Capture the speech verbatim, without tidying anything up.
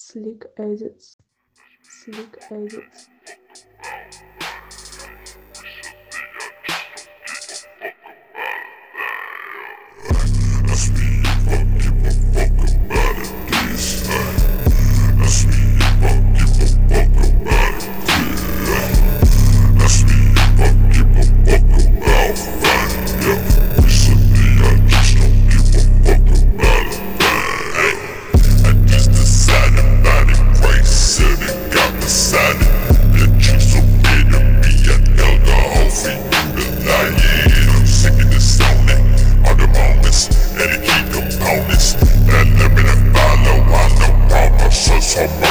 Slick edits, slick edits. Ask me if I give a fuck about it, this, ay. Ask me if I give a fuck about it, yeah. Ask me if I give a fuck about fame, yeah. Recently I just don't give a fuck about it, ay. I just decided about it, Christ said it, got decided. That you so big to me, an alcohol for you to lie, yeah. I'm sick of this on it. All the moments, and the key components that limit and follow. I know promises,